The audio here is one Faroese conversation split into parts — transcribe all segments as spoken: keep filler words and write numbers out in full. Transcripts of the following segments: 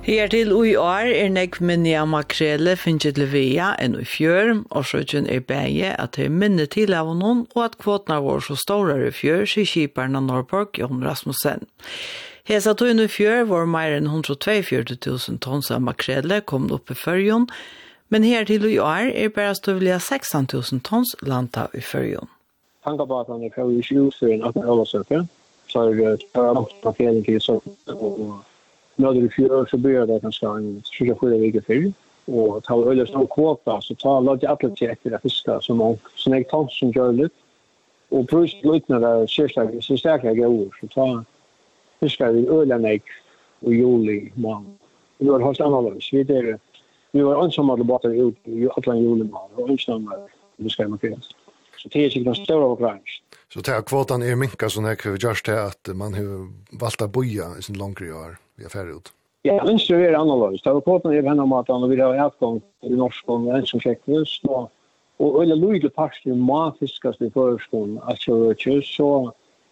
Her til i år er nek minne av makrele finnet levia enn i fjør, og sjøkken er beie at det er minne til av noen, og at kvotene var så store i fjør, sier kiperen av Norborg, Jon Rasmussen. Hesa tog i fjør var mer enn hundre og førti tusen tons av makrele kommet opp i førjon, men her til i år er bare støvlig seksten tusen tons landa i førjon. Tankabatan er jo ikke utføren at det holder seg, så er det nok makrele til sånn, og när det fjör så börjar det ganska en tjugofyra veckor för och ta öl som kvota så ta låt jag alla checka det fiska som och så när tant som gör det och plus lite där sista så starka går så ta fiska i ölen och juli mån. Det var helt annorlunda. Vi det vi var ensamma på båten ut i alla juli mån och ensamma det ska man göra. Så det är sig den stora bransch. Så det kvotan är minka så när just det att man har valt att boja i sin långre år. Vi är färdig ut. Ja, men det är annorlunda. Det var kvotan är henne mat och vi har utgång i norsk och en som checklist och och eller lite pass i matfiskas i förskon att köra så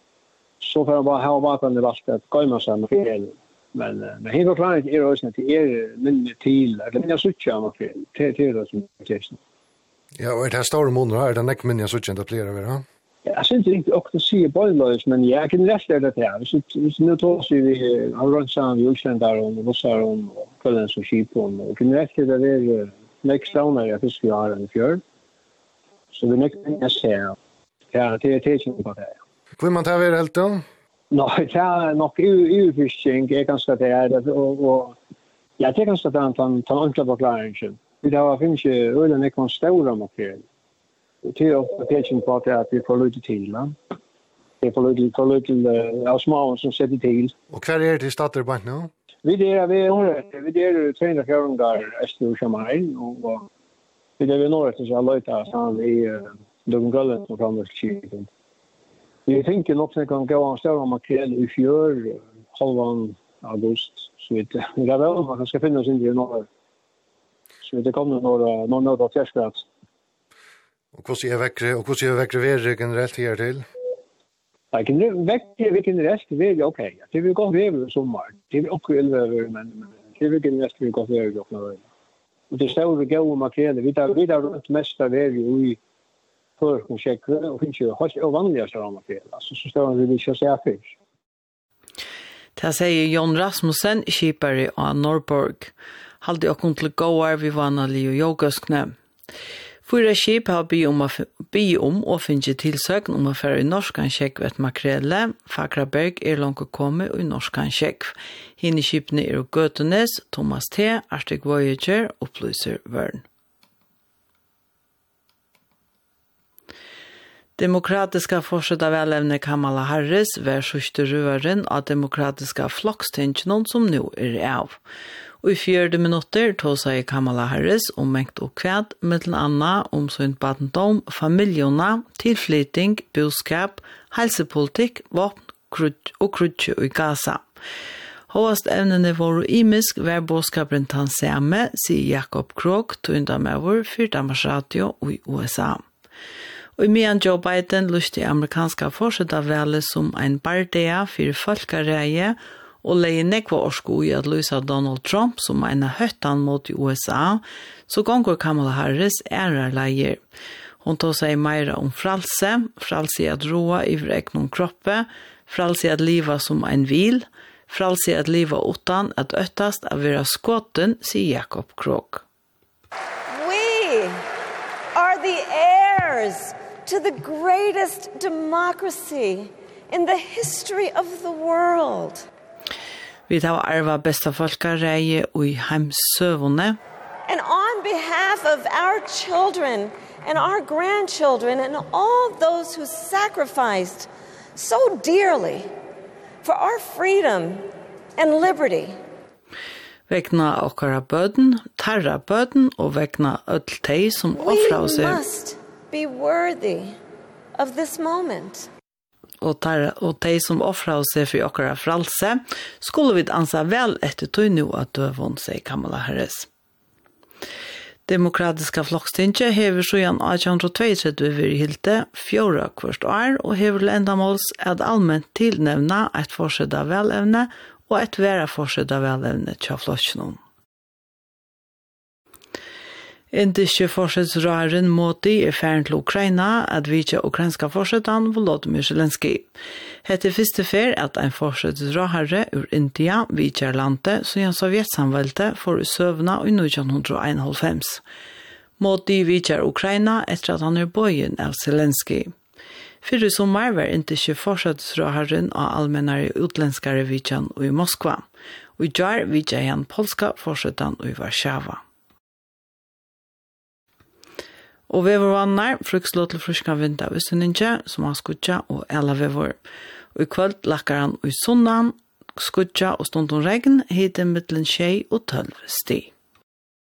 så för att bara ha vatten i vattnet komma så med fel. Men men helt klart är det också att det är mindre till eller mindre sucha med fel. Det det är det som är. Ja, och det här stora månader här, den är mindre sucha inte flera över, va? Jag syns inte riktigt också se bollös men jag kan rätta det här. Så nu tar vi har runt samman i Ulslandar och Rossar och kvällen som skipon och kan rätta det där next down där jag fiskar har en fjörd. Så det next thing jag ser. Ja, det är teaching på det. Hur man tar väl helt då? Nej, det är nog u-fishing är ganska det är och ja, det är ganska tant tant enkla förklaringen. Vi har finns ju ölen är konstora makrel. Och det är teaching på det att vi får lite till, va? Det får lite får lite av små som sätter till. Och kvar är det startar bank nu? Vi det vi har vi det tvåhundra kronor öster Shamai och vi det vi når att så lite så vi de gallen som kommer till. Vi tänker nog att kan gå och ställa makrel i fjör halvan august så det är väl man ska finna sin i norr. Så det kommer några några några fjärsgrad. Och hur ser väckre och hur ser väckre väder generellt här till? Jag kan väckre vilken rest det är okej. Det vill gå över sommar. Det vill också över men det vill vilken rest vi går över och några. Och det står vi går makrel. Vi tar vi tar runt mesta väder i för att checka och finns ju har ju vanliga så makrel. Alltså så står vi så säga fisk. Det säger Jon Rasmussen, skipare av Norborg. Halde och kom till gåar vi vanliga yogasknä. Fyra skip har by om, by om og finnes tilsøkn om å føre i norskan sjekk ved makrelle. Fakraberg er langt kommet i norskan sjekk. Hine skipene er Gøtenes, Thomas T., Arctic Voyager og Plyser Vern. Demokratiska fortsätta välevne Kamala Harris var sørste røveren av demokratiska flokkstingen som nå er av. Og i fjørde minutter tog seg Kamala Harris om mengt og kvæd, mellom annet om sånt badendom, familierna, tilflytting, boskap, helsepolitikk, våpen og krutje i Gaza. Håvast evnene var imisk var boskaperen tansame, sier Jakob Krog, tøyndamever, fyrdammers radio i U S A. Og i medan Joe Biden lyste amerikanska fortsatta väl som en bardea för folkareie og leie nekva orsko i at lysa Donald Trump som en høttan mot U S A, så gonger Kamala Harris ærer leier. Hon tar seg meira om fralse, fralse i at roa i vreknon kroppe, fralse i at liva som en vil, fralse i at liva utan at øttast av vera skåten, sier Jakob Krog. We are the heirs to the greatest democracy in the history of the world. Vi tar arva bästa folkareie og i heimsøvone. And on behalf of our children and our grandchildren and all those who sacrificed so dearly for our freedom and liberty. Vekna okkara bøden, tarra bøden og vekna öll tei som offra oss. We must be worthy of this moment. Og, tar, og de som offrer seg for okkara fralse, skulle vi ansa vel etter tog nå at døvån, sier Kamala Harris. Demokratiska flokksstinget hever så igjen atten tjueto i hilte fjorda kvart år, og hever til endamåls at allmänt tilnevna et forsøkt av velevne og et vera forsøkt av velevne til flosjonen. Indiske forsøksrøren Modi er ferdig til Ukraina at vi ikke ukrainska forsøkene Volodymyr Zelensky. Hette første fer at en forsøksrøre ur India vidtjer landet som en sovjetsamvelte for søvna i nitton einoghalvfems. Modi vidtjer Ukraina etter at han er bøyen av Zelensky. Fyrre sommer var indiske forsøksrøren av allmennare utlenskare vidtjen i Moskva, og i jar vidtjer han polska forsøkene i Warszawa. Og vevervannar, frukslå til fruska vinter av Østundinje, som har skudja og alla vever. Og i kvöld lakkar han i sunnan, skudja og stundom regn, hiten mittlen tjei og tølv sti.